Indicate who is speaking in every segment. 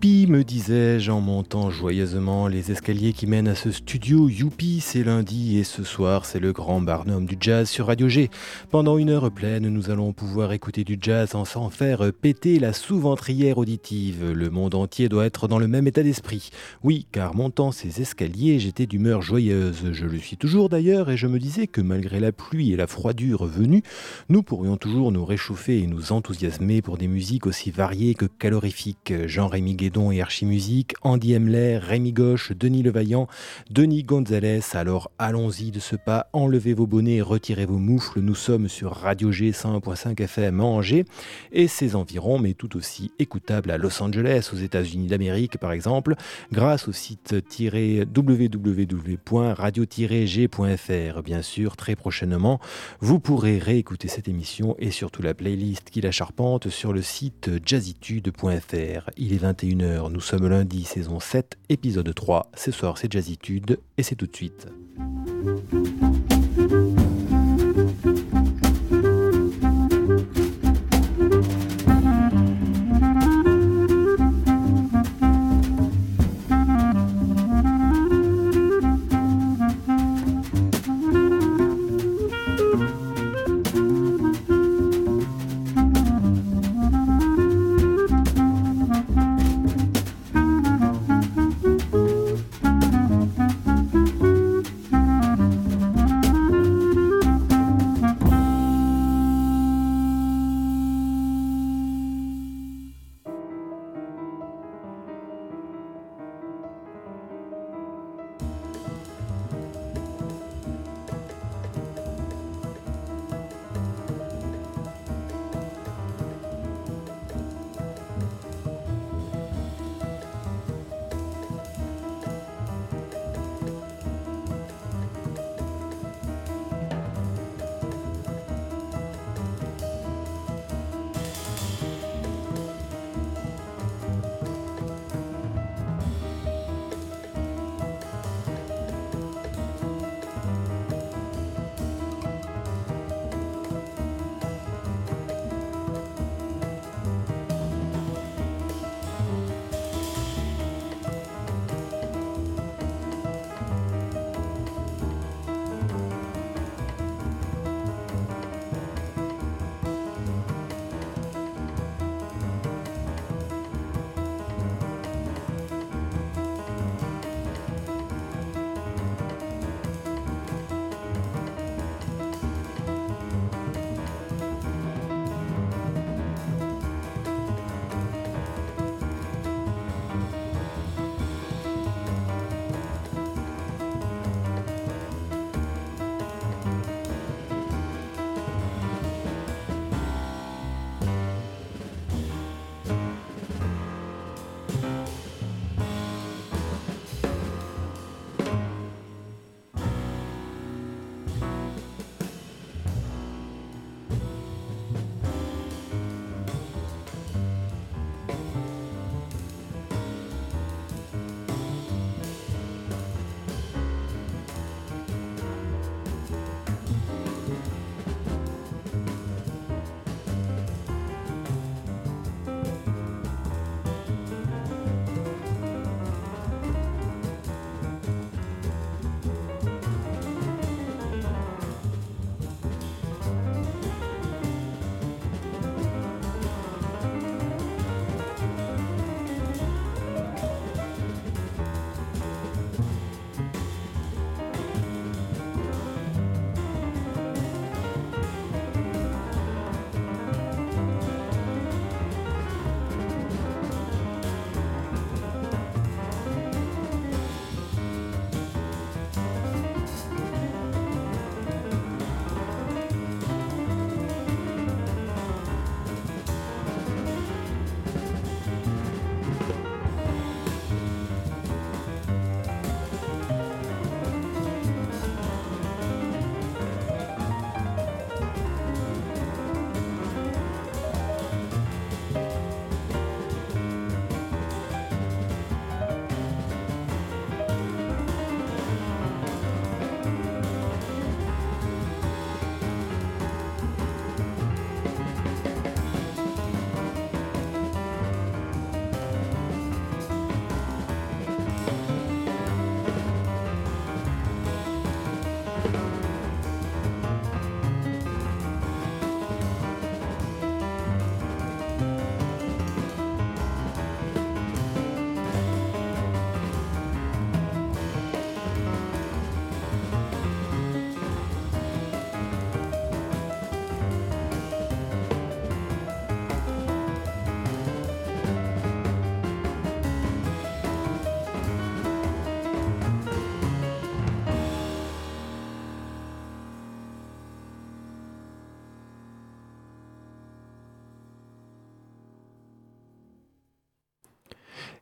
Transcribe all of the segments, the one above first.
Speaker 1: Youpi, me disais-je en montant joyeusement les escaliers qui mènent à ce studio. Youpi, c'est lundi et ce soir, c'est le grand Barnum du jazz sur Radio G. Pendant une heure pleine, nous allons pouvoir écouter du jazz sans faire péter la sous-ventrière auditive. Le monde entier doit être dans le même état d'esprit. Oui, car montant ces escaliers, j'étais d'humeur joyeuse. Je le suis toujours d'ailleurs et je me disais que malgré la pluie et la froidure venues, nous pourrions toujours nous réchauffer et nous enthousiasmer pour des musiques aussi variées que calorifiques. Jean-Rémy Guédon et Archimusique, Andy Hemler, Rémi Gauche, Denis Levaillant, Denis Gonzalez. Alors allons-y de ce pas, enlevez vos bonnets, retirez vos moufles. Nous sommes sur Radio G 101.5 FM à Angers et ses environs, mais tout aussi écoutable à Los Angeles, aux États-Unis d'Amérique par exemple, grâce au site www.radio-g.fr. Bien sûr, très prochainement, vous pourrez réécouter cette émission et surtout la playlist qui la charpente sur le site jazzitude.fr. Il est 21h, nous sommes lundi, saison 7, épisode 3. Ce soir, c'est Jazzitude et c'est tout de suite.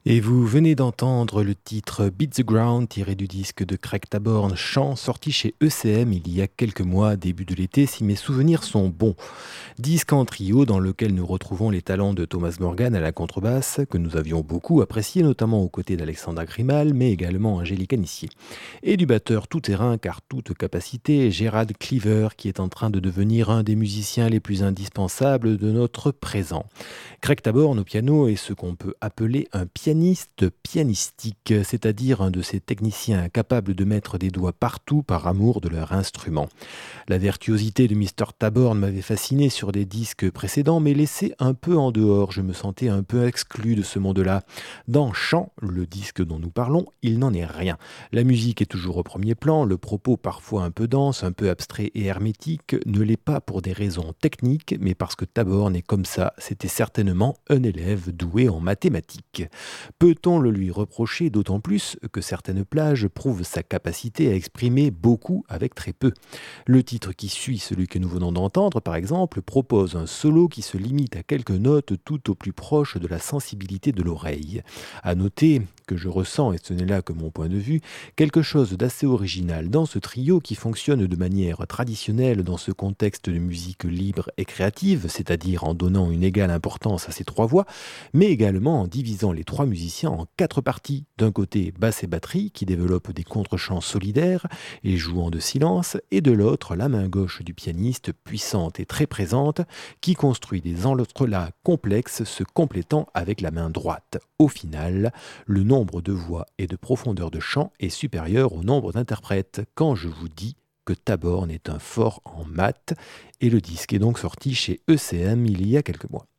Speaker 1: Et vous venez d'entendre le titre Beat the Ground tiré du disque de Craig Taborn, chant sorti chez ECM il y a quelques mois, début de l'été si mes souvenirs sont bons. Disque en trio dans lequel nous retrouvons les talents de Thomas Morgan à la contrebasse, que nous avions beaucoup apprécié notamment aux côtés d'Alexandra Grimal, mais également Angélique Anissier. Et du batteur tout-terrain car toute capacité, Gerard Cleaver, qui est en train de devenir un des musiciens les plus indispensables de notre présent. Craig Taborn au piano est ce qu'on peut appeler un pianiste pianistique, c'est-à-dire un de ces techniciens capables de mettre des doigts partout par amour de leur instrument. La virtuosité de Mr. Taborn m'avait fasciné sur des disques précédents, mais laissé un peu en dehors. Je me sentais un peu exclu de ce monde-là. Dans Chant, le disque dont nous parlons, il n'en est rien. La musique est toujours au premier plan, le propos parfois un peu dense, un peu abstrait et hermétique, ne l'est pas pour des raisons techniques, mais parce que Taborn est comme ça. C'était certainement un élève doué en mathématiques. Peut-on le lui reprocher d'autant plus que certaines plages prouvent sa capacité à exprimer beaucoup avec très peu. Le titre qui suit celui que nous venons d'entendre, par exemple, propose un solo qui se limite à quelques notes tout au plus proche de la sensibilité de l'oreille. À noter que je ressens, et ce n'est là que mon point de vue, quelque chose d'assez original dans ce trio qui fonctionne de manière traditionnelle dans ce contexte de musique libre et créative, c'est-à-dire en donnant une égale importance à ces trois voix, mais également en divisant les trois musiciens en quatre parties. D'un côté, basse et batterie qui développent des contre-chants solidaires et jouant de silence, et de l'autre, la main gauche du pianiste, puissante et très présente, qui construit des entrelacs complexes se complétant avec la main droite. Au final, le nombre de voix et de profondeur de chant est supérieur au nombre d'interprètes. Quand je vous dis que Taborn est un fort en maths, et le disque est donc sorti chez ECM il y a quelques mois.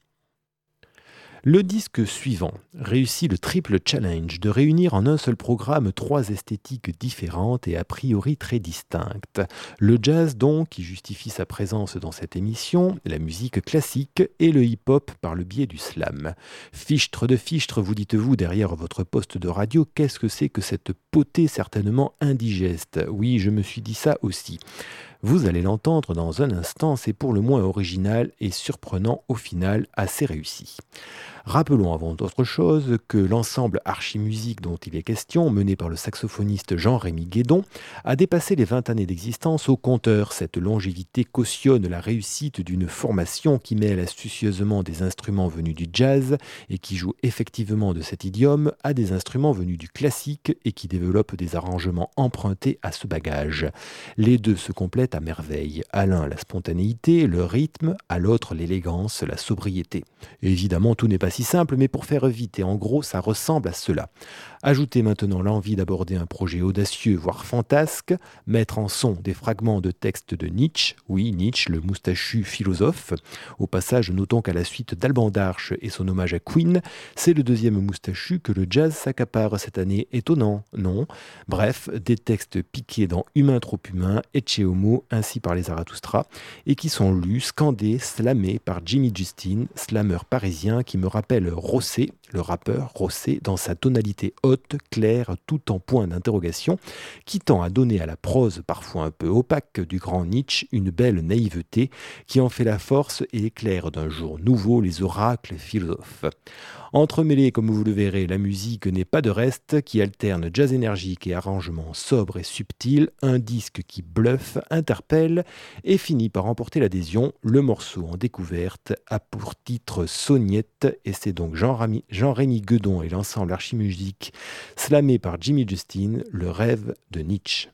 Speaker 1: Le disque suivant réussit le triple challenge de réunir en un seul programme trois esthétiques différentes et a priori très distinctes. Le jazz donc, qui justifie sa présence dans cette émission, la musique classique et le hip-hop par le biais du slam. Fichtre de fichtre, vous dites-vous derrière votre poste de radio, qu'est-ce que c'est que cette potée certainement indigeste? Oui, je me suis dit ça aussi. Vous allez l'entendre dans un instant, c'est pour le moins original et surprenant au final, assez réussi. Rappelons avant d'autre chose que l'ensemble Archimusique dont il est question, mené par le saxophoniste Jean-Rémy Guédon, a dépassé les 20 années d'existence au compteur. Cette longévité cautionne la réussite d'une formation qui mêle astucieusement des instruments venus du jazz et qui joue effectivement de cet idiome à des instruments venus du classique et qui développe des arrangements empruntés à ce bagage. Les deux se complètent à merveille. À l'un, la spontanéité, le rythme, à l'autre, l'élégance, la sobriété. Évidemment, tout n'est pas si simple, mais pour faire vite, et en gros, ça ressemble à cela. Ajoutez maintenant l'envie d'aborder un projet audacieux, voire fantasque, mettre en son des fragments de textes de Nietzsche, oui, Nietzsche, le moustachu philosophe. Au passage, notons qu'à la suite d'Alban d'Arche et son hommage à Queen, c'est le deuxième moustachu que le jazz s'accapare cette année. Étonnant, non? Bref, des textes piqués dans Humain trop humain, Ecce Homo, ainsi par les Zarathustra, et qui sont lus, scandés, slamés par Jimmy Justin, slameur parisien qui me rappelle Rosset, le rappeur Rosset, dans sa tonalité haute, claire, tout en point d'interrogation, qui tend à donner à la prose parfois un peu opaque du grand Nietzsche une belle naïveté qui en fait la force et éclaire d'un jour nouveau les oracles philosophes. Entremêlés, comme vous le verrez, la musique n'est pas de reste, qui alterne jazz énergique et arrangement sobre et subtil, un disque qui bluffe, interpelle et finit par remporter l'adhésion. Le morceau en découverte a pour titre Sognette et c'est donc Jean-Rémy Guédon et l'ensemble Archimusique slamé par Jimmy Justin, le rêve de Nietzsche.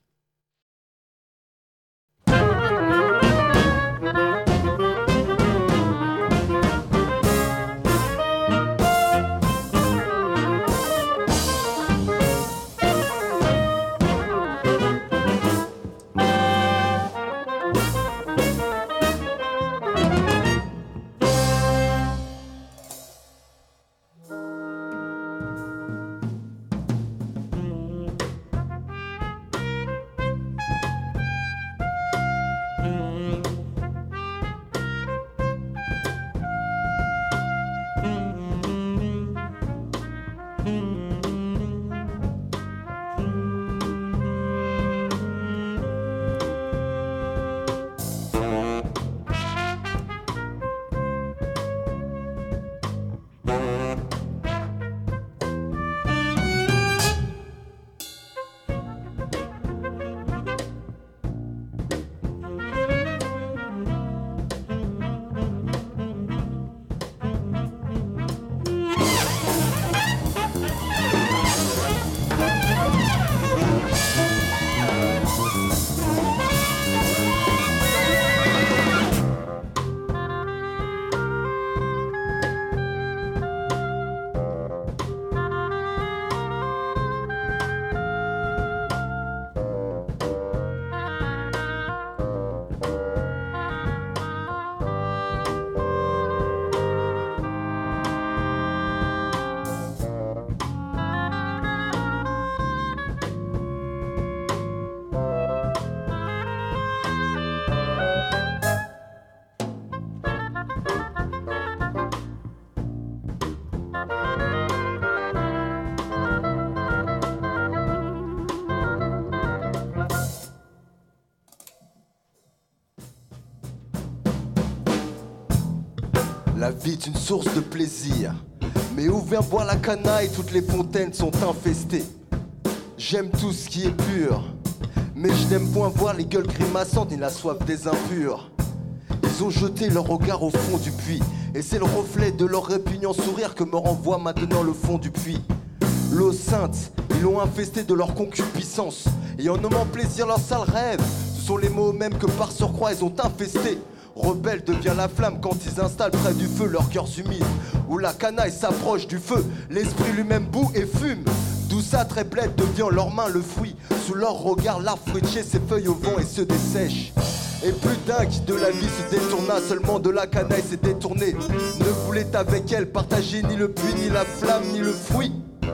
Speaker 2: La vie est une source de plaisir. Mais où vient boire la canaille, toutes les fontaines sont infestées. J'aime tout ce qui est pur, mais je n'aime point voir les gueules grimaçantes ni la soif des impurs. Ils ont jeté leur regard au fond du puits, et c'est le reflet de leur répugnant sourire que me renvoie maintenant le fond du puits. L'eau sainte, ils l'ont infesté de leur concupiscence, et en nommant plaisir leur sale rêve, ce sont les mots mêmes que par surcroît ils ont infestés. Rebelle devient la flamme quand ils installent près du feu leurs cœurs humides. Où la canaille s'approche du feu, l'esprit lui-même bout et fume. Douceâtre et bled devient leurs mains le fruit. Sous leur regard, l'arbre fruitier ses feuilles au vent et se dessèche. Et plus d'un qui de la vie se détourna, seulement de la canaille s'est détourné. Ne voulait avec elle partager ni le puits, ni la flamme, ni le fruit.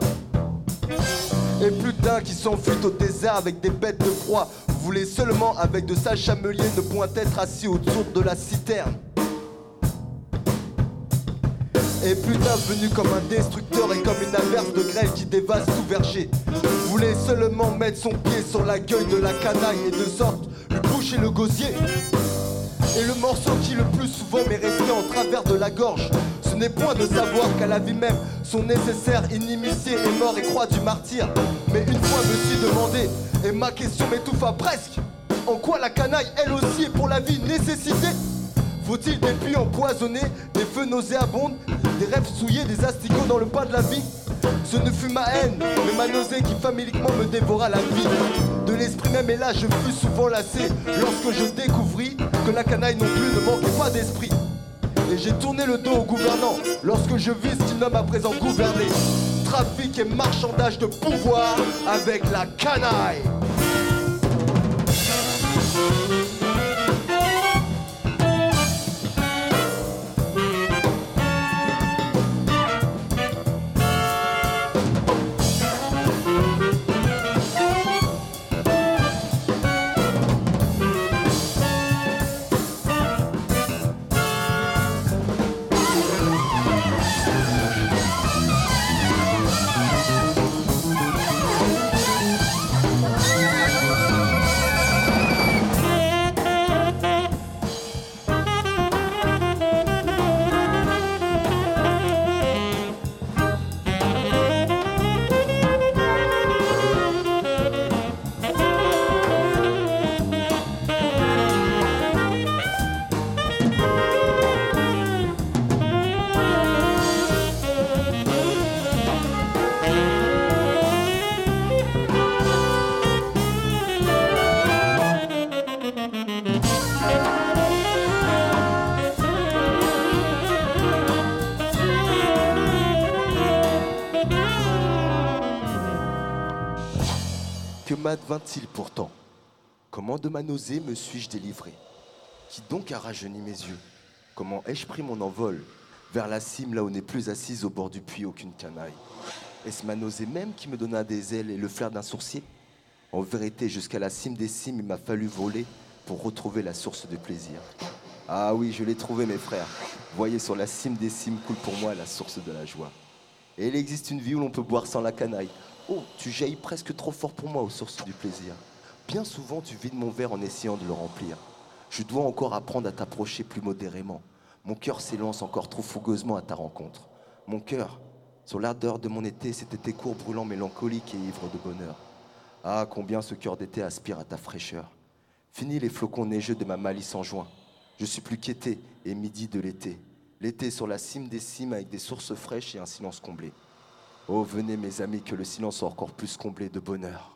Speaker 2: Et plus d'un qui s'enfuit au désert avec des bêtes de proie. Voulait seulement avec de sages chameliers ne point être assis autour de la citerne. Et plus d'un venu comme un destructeur et comme une averse de grêle qui dévaste tout verger. Voulait seulement mettre son pied sur la gueule de la canaille et de sorte lui boucher le gosier. Et le morceau qui le plus souvent m'est resté en travers de la gorge, ce n'est point de savoir qu'à la vie même son nécessaire inimitié est mort et croix du martyr. Mais une fois me suis demandé, et ma question m'étouffa presque, en quoi la canaille elle aussi est pour la vie nécessité? Faut-il des puits empoisonnés, des feux nauséabonds, des rêves souillés, des asticots dans le pas de la vie? Ce ne fut ma haine, mais ma nausée qui faméliquement me dévora la vie. De l'esprit même, et là je fus souvent lassé lorsque je découvris que la canaille non plus ne manquait pas d'esprit. Et j'ai tourné le dos au gouvernant lorsque je vis ce qu'il nomme à présent gouverner. Trafic et marchandage de pouvoir avec la canaille. Que m'advint-il pourtant? Comment de ma nausée me suis-je délivré? Qui donc a rajeuni mes yeux? Comment ai-je pris mon envol vers la cime là où n'est plus assise au bord du puits aucune canaille? Est-ce ma nausée même qui me donna des ailes et le flair d'un sourcier? En vérité, jusqu'à la cime des cimes, il m'a fallu voler pour retrouver la source de plaisir. Ah oui, je l'ai trouvé, mes frères. Voyez, sur la cime des cimes coule pour moi la source de la joie. Et il existe une vie où l'on peut boire sans la canaille. Oh, tu jaillis presque trop fort pour moi aux sources du plaisir. Bien souvent, tu vides mon verre en essayant de le remplir. Je dois encore apprendre à t'approcher plus modérément. Mon cœur s'élance encore trop fougueusement à ta rencontre. Mon cœur, sur l'ardeur de mon été, cet été court, brûlant, mélancolique et ivre de bonheur. Ah, combien ce cœur d'été aspire à ta fraîcheur. Fini les flocons neigeux de ma malice en juin. Je suis plus qu'été et midi de l'été. L'été sur la cime des cimes avec des sources fraîches et un silence comblé. Oh, venez mes amis, que le silence soit encore plus comblé de bonheur.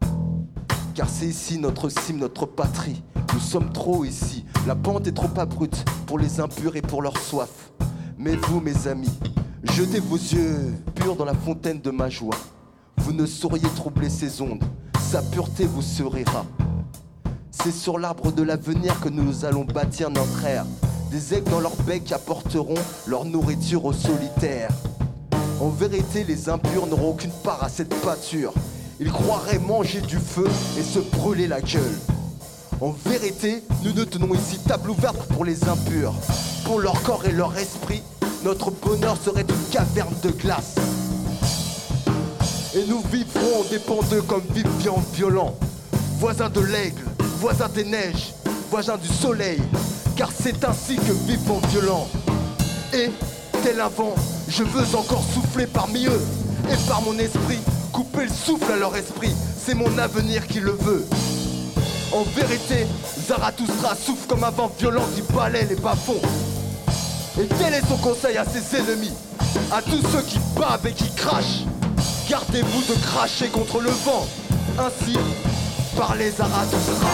Speaker 2: Car c'est ici notre cime, notre patrie. Nous sommes trop ici, la pente est trop abrupte pour les impurs et pour leur soif. Mais vous, mes amis, jetez vos yeux purs dans la fontaine de ma joie. Vous ne sauriez troubler ces ondes, sa pureté vous sourira. C'est sur l'arbre de l'avenir que nous allons bâtir notre ère. Des aigles dans leur bec apporteront leur nourriture aux solitaires. En vérité, les impurs n'auront aucune part à cette pâture. Ils croiraient manger du feu et se brûler la gueule. En vérité, nous ne tenons ici table ouverte pour les impurs. Pour leur corps et leur esprit, notre bonheur serait une caverne de glace. Et nous vivrons dépendeux comme vivants violents. Voisins de l'aigle, voisins des neiges, voisins du soleil. Car c'est ainsi que vivons violents. Et, tel un vent, je veux encore souffler parmi eux. Et par mon esprit, couper le souffle à leur esprit. C'est mon avenir qui le veut. En vérité, Zarathustra souffle comme un vent violent qui balaie les bas-fonds. Et tel est son conseil à ses ennemis, à tous ceux qui bavent et qui crachent. Gardez-vous de cracher contre le vent. Ainsi, parlez Zarathustra.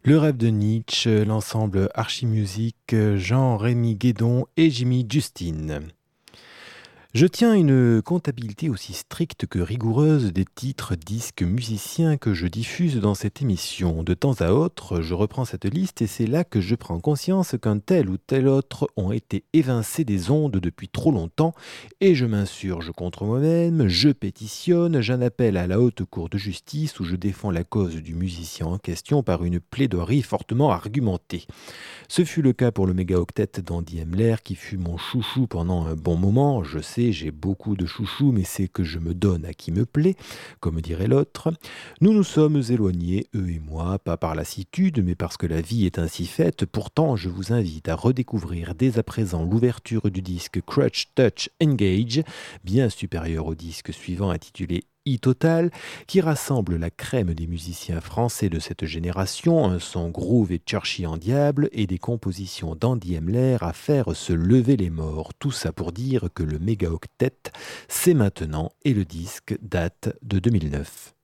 Speaker 1: Le rêve de Nietzsche, l'ensemble Archimusique, Jean-Rémy Guédon et Jimmy Justin. Je tiens une comptabilité aussi stricte que rigoureuse des titres, disques, musiciens que je diffuse dans cette émission. De temps à autre, je reprends cette liste et c'est là que je prends conscience qu'un tel ou tel autre ont été évincés des ondes depuis trop longtemps et je m'insurge contre moi-même, je pétitionne, j'en appelle à la haute cour de justice où je défends la cause du musicien en question par une plaidoirie fortement argumentée. Ce fut le cas pour le méga-octet d'Andy Hemler qui fut mon chouchou pendant un bon moment. Je sais, j'ai beaucoup de chouchous, mais c'est que je me donne à qui me plaît, comme dirait l'autre. Nous nous sommes éloignés, eux et moi, pas par lassitude, mais parce que la vie est ainsi faite. Pourtant, je vous invite à redécouvrir dès à présent l'ouverture du disque Crutch Touch Engage, bien supérieur au disque suivant intitulé E-Total, qui rassemble la crème des musiciens français de cette génération, un son groove et churchy en diable et des compositions d'Andy Hemler à faire se lever les morts. Tout ça pour dire que le méga-octet, c'est maintenant et le disque date de 2009.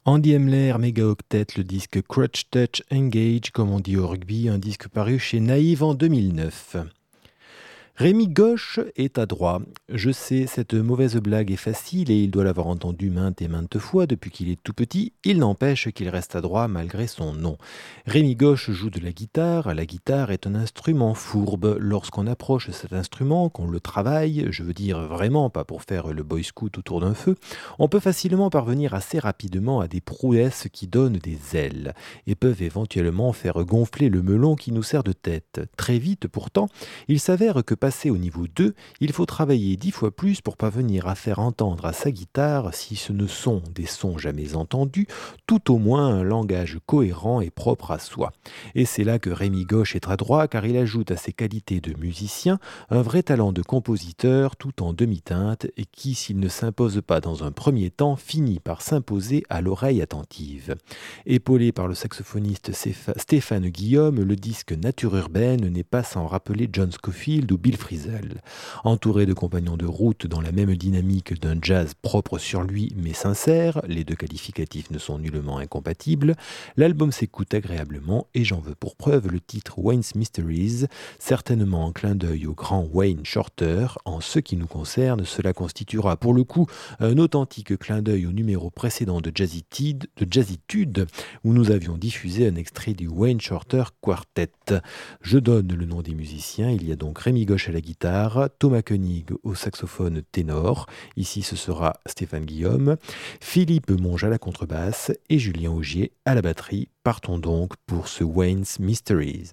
Speaker 1: Andy Hemler, Mega Octet, le disque Crutch Touch Engage, comme on dit au rugby, un disque paru chez Naïve en 2009. Rémi Gauche est adroit. Je sais, cette mauvaise blague est facile et il doit l'avoir entendue maintes et maintes fois depuis qu'il est tout petit. Il n'empêche qu'il reste adroit malgré son nom. Rémi Gauche joue de la guitare. La guitare est un instrument fourbe. Lorsqu'on approche cet instrument, qu'on le travaille, je veux dire vraiment pas pour faire le boy scout autour d'un feu, on peut facilement parvenir assez rapidement à des prouesses qui donnent des ailes et peuvent éventuellement faire gonfler le melon qui nous sert de tête. Très vite pourtant, il s'avère que passer au niveau 2, il faut travailler 10 fois plus pour parvenir à faire entendre à sa guitare, si ce ne sont des sons jamais entendus, tout au moins un langage cohérent et propre à soi. Et c'est là que Rémi Gauche est adroit, car il ajoute à ses qualités de musicien un vrai talent de compositeur tout en demi-teinte et qui, s'il ne s'impose pas dans un premier temps, finit par s'imposer à l'oreille attentive. Épaulé par le saxophoniste Stéphane Guillaume, le disque Nature urbaine n'est pas sans rappeler John Scofield ou Bill Frisell. Entouré de compagnons de route dans la même dynamique d'un jazz propre sur lui mais sincère, les deux qualificatifs ne sont nullement incompatibles, l'album s'écoute agréablement et j'en veux pour preuve le titre Wayne's Mysteries, certainement en clin d'œil au grand Wayne Shorter. En ce qui nous concerne, cela constituera pour le coup un authentique clin d'œil au numéro précédent de Jazzytude où nous avions diffusé un extrait du Wayne Shorter Quartet. Je donne le nom des musiciens, il y a donc Rémi Gauche à la guitare, Thomas Koenig au saxophone ténor, ici ce sera Stéphane Guillaume, Philippe Monge à la contrebasse et Julien Augier à la batterie. Partons donc pour ce Wayne's Mysteries.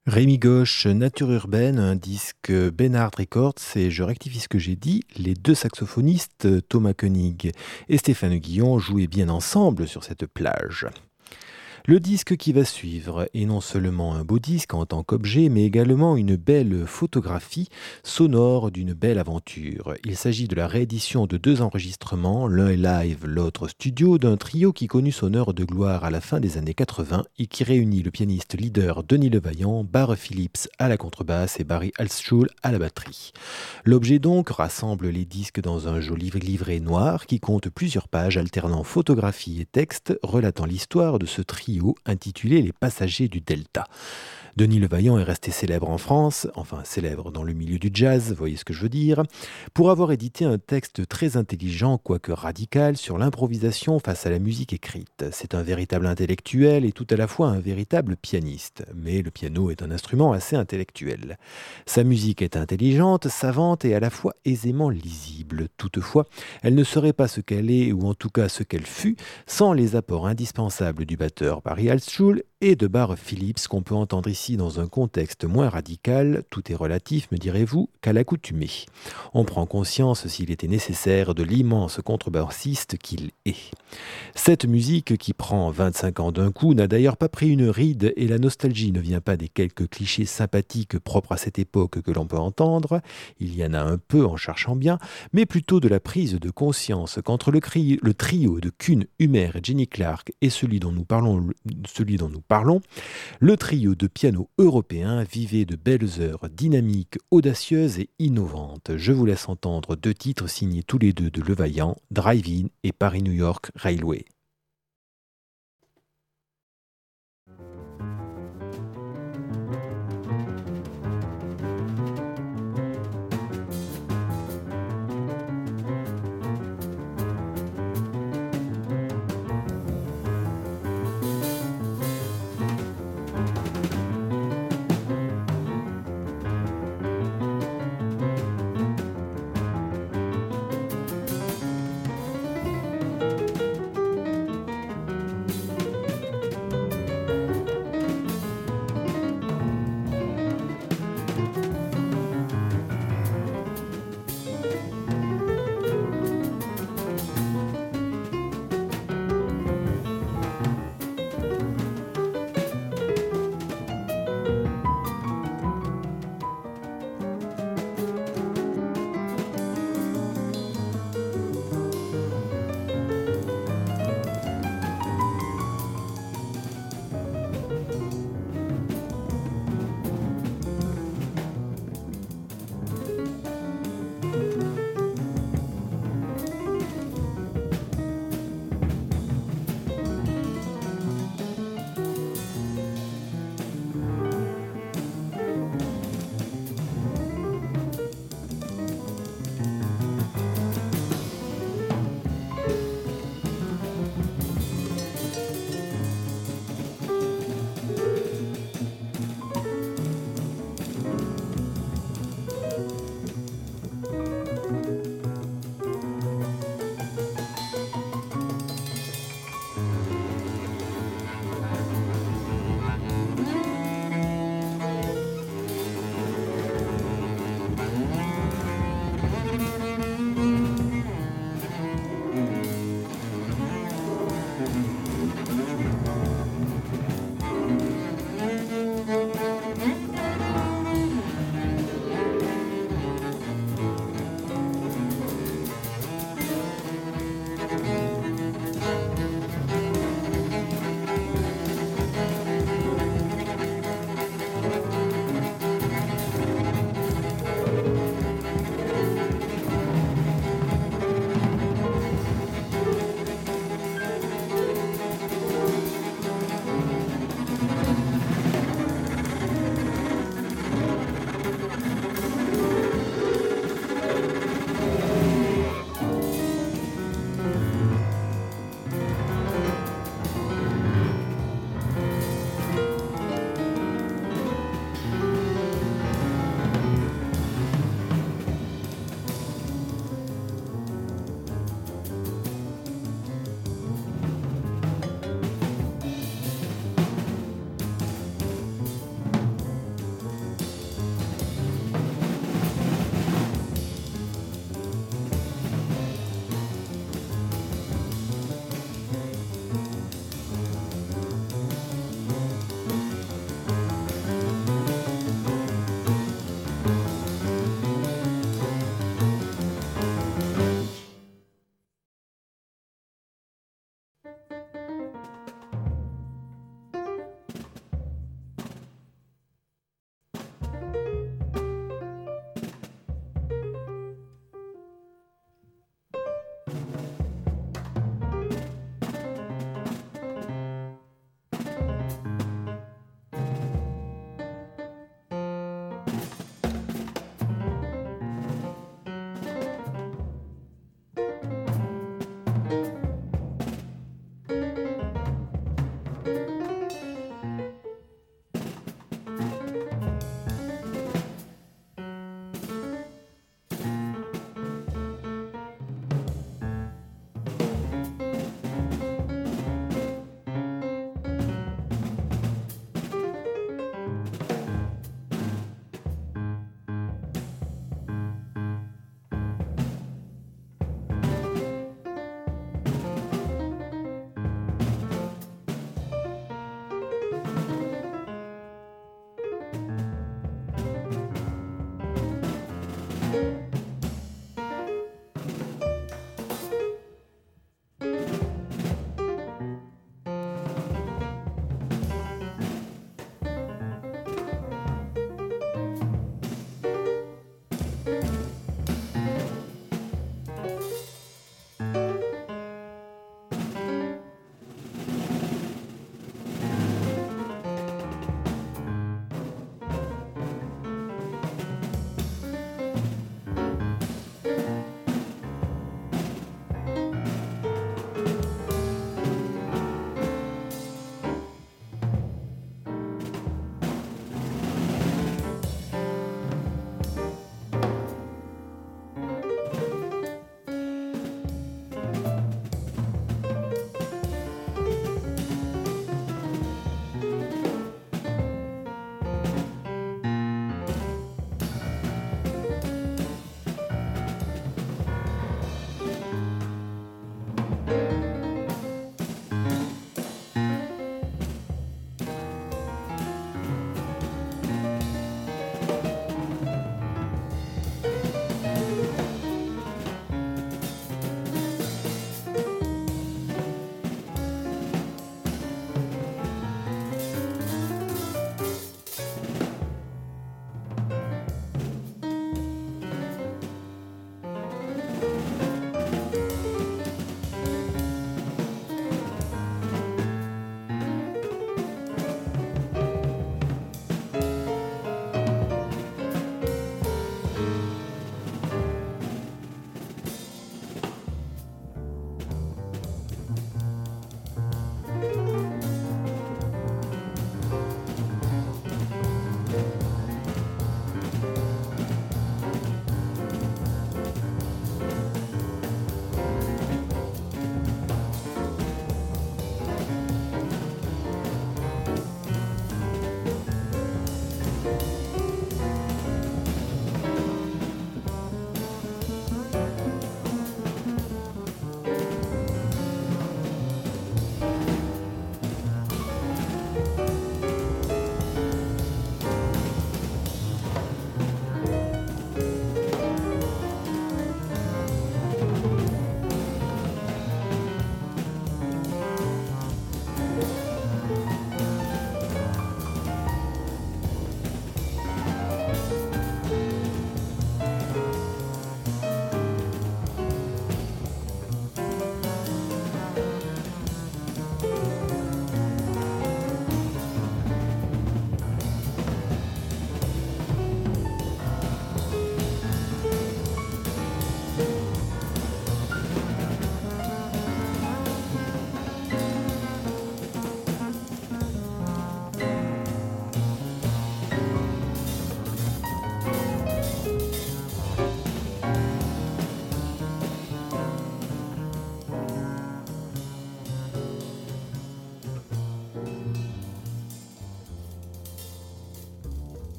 Speaker 1: Rémi Gauche, Nature urbaine, un disque Bernard Records, et je rectifie ce que j'ai dit, les deux saxophonistes Thomas Koenig et Stéphane Guillon jouaient bien ensemble sur cette plage. Le disque qui va suivre est non seulement un beau disque en tant qu'objet, mais également une belle photographie sonore d'une belle aventure. Il s'agit de la réédition de deux enregistrements, l'un est live, l'autre studio, d'un trio qui connut son heure de gloire à la fin des années 80 et qui réunit le pianiste leader Denis Levaillant, Barre Phillips à la contrebasse et Barry Altschul à la batterie. L'objet donc rassemble les disques dans un joli livret noir qui compte plusieurs pages alternant photographie et texte relatant l'histoire de ce trio intitulé Les Passagers du Delta. Denis Levaillant est resté célèbre en France, enfin célèbre dans le milieu du jazz, vous voyez ce que je veux dire, pour avoir édité un texte très intelligent, quoique radical, sur l'improvisation face à la musique écrite. C'est un véritable intellectuel et tout à la fois un véritable pianiste, mais le piano est un instrument assez intellectuel. Sa musique est intelligente, savante et à la fois aisément lisible. Toutefois, elle ne serait pas ce qu'elle est, ou en tout cas ce qu'elle fut, sans les apports indispensables du batteur Barry Altschul et de Barre Phillips qu'on peut entendre ici dans un contexte moins radical, tout est relatif, me direz-vous, qu'à l'accoutumée. On prend conscience, s'il était nécessaire, de l'immense contrebassiste qu'il est. Cette musique, qui prend 25 ans d'un coup, n'a d'ailleurs pas pris une ride et la nostalgie ne vient pas des quelques clichés sympathiques propres à cette époque que l'on peut entendre, il y en a un peu en cherchant bien, mais plutôt de la prise de conscience qu'entre le trio de Kuhn, Humer et Jenny Clark et celui dont nous parlons, le trio de piano européen vivait de belles heures dynamiques, audacieuses et innovantes. Je vous laisse entendre deux titres signés tous les deux de Levaillant, Drive-In et Paris-New York Railway.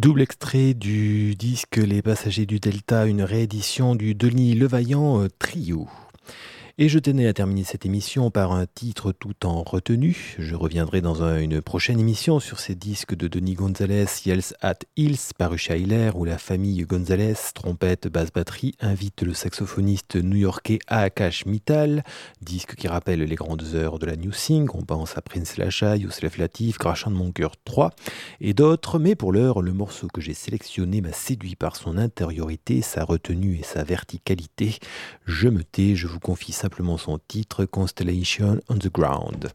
Speaker 1: Double extrait du disque Les Passagers du Delta, une réédition du Denis Levaillant Trio. Et je tenais à terminer cette émission par un titre tout en retenue. Je reviendrai dans une prochaine émission sur ces disques de Denis Gonzalez, Yells at Hills, paru chez Hilaire, où la famille Gonzalez, trompette, basse, batterie, invite le saxophoniste new-yorkais Akash Mittal, disque qui rappelle les grandes heures de la New Thing. On pense à Prince Lacha, Youssef Latif, Crachant de mon cœur 3 et d'autres. Mais pour l'heure, le morceau que j'ai sélectionné m'a séduit par son intériorité, sa retenue et sa verticalité. Je me tais, je vous confie simplement son titre, Constellation on the Ground.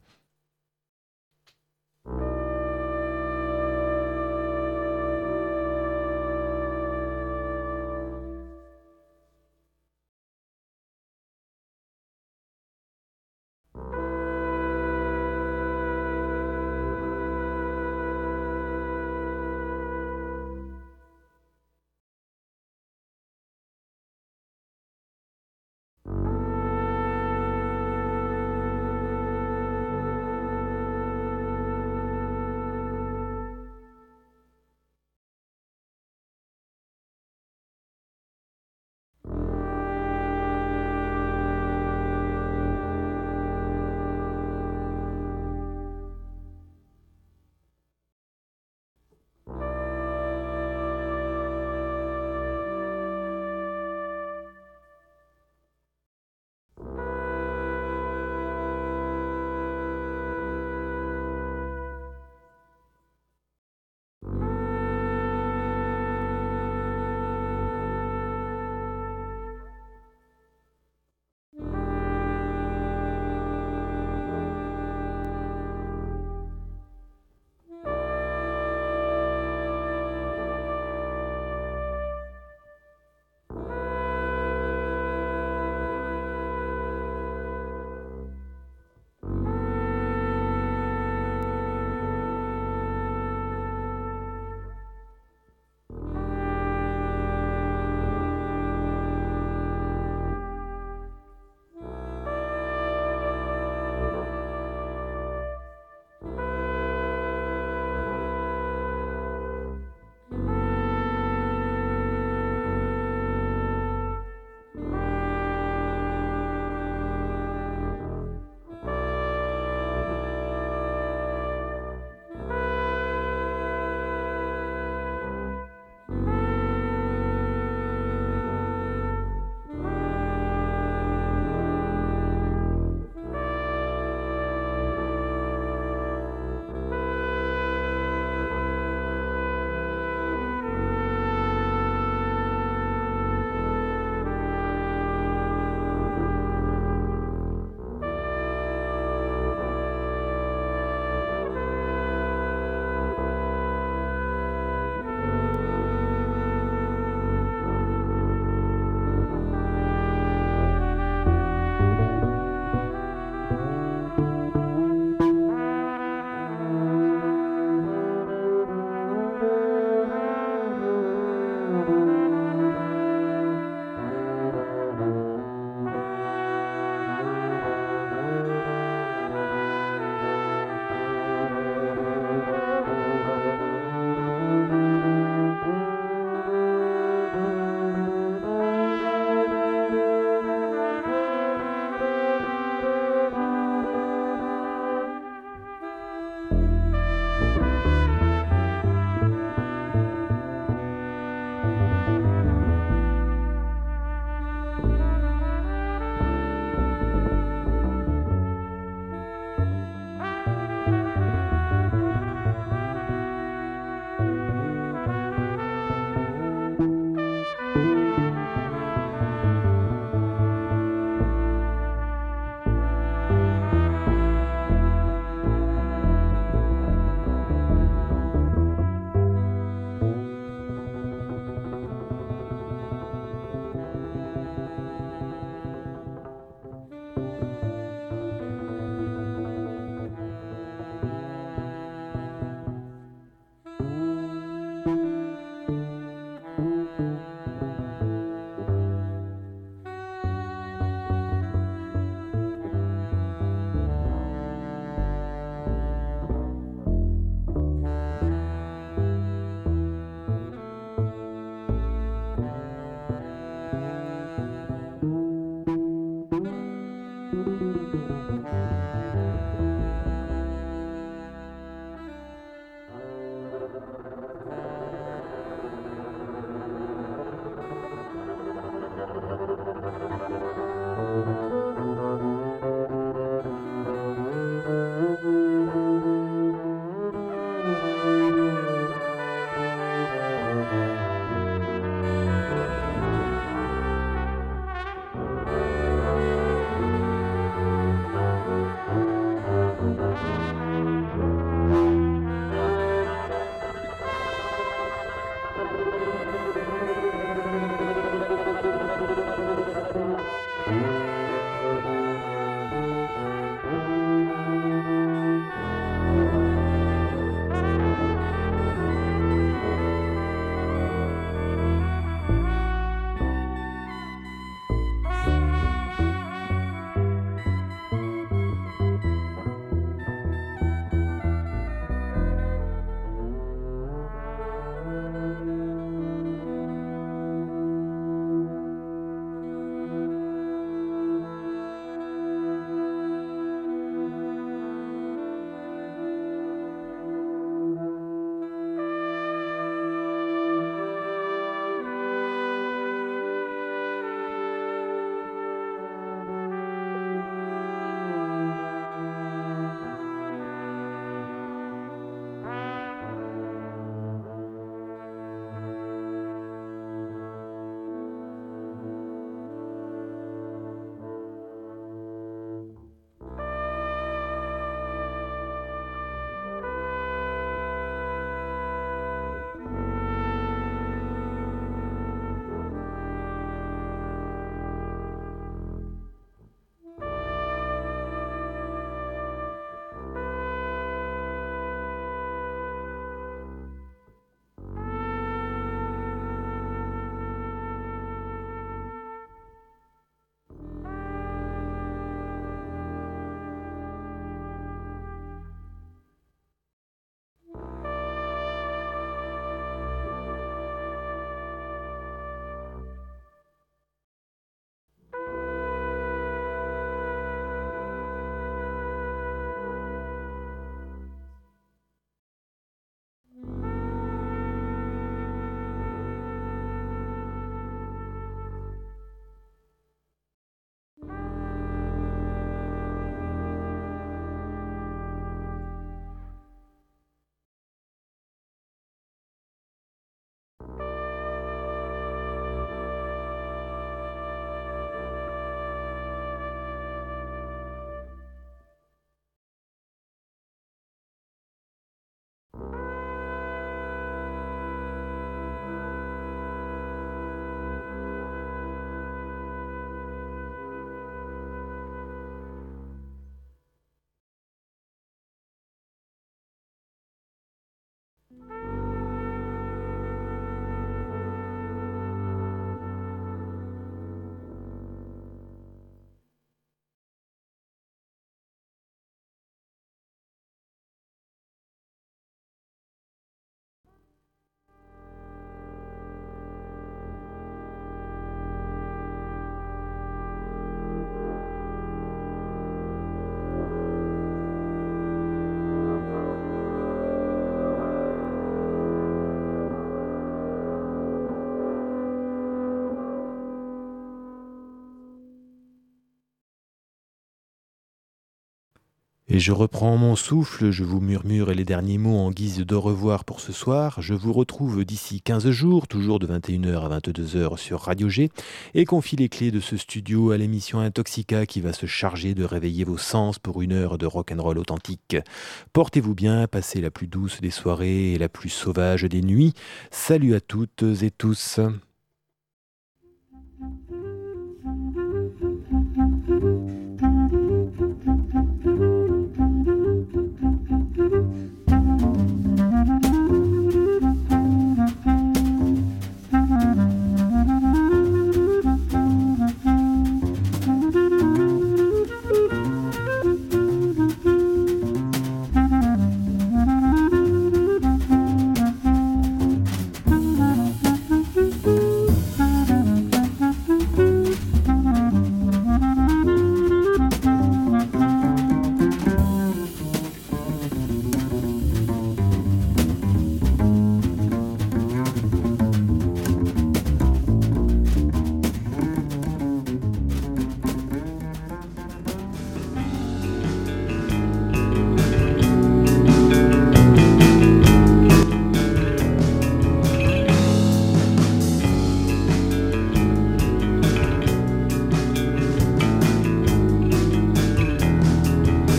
Speaker 1: Et je reprends mon souffle, je vous murmure les derniers mots en guise d'au revoir pour ce soir. Je vous retrouve d'ici 15 jours, toujours de 21h à 22h sur Radio G, et confie les clés de ce studio à l'émission Intoxica qui va se charger de réveiller vos sens pour une heure de rock'n'roll authentique. Portez-vous bien, passez la plus douce des soirées et la plus sauvage des nuits. Salut à toutes et tous.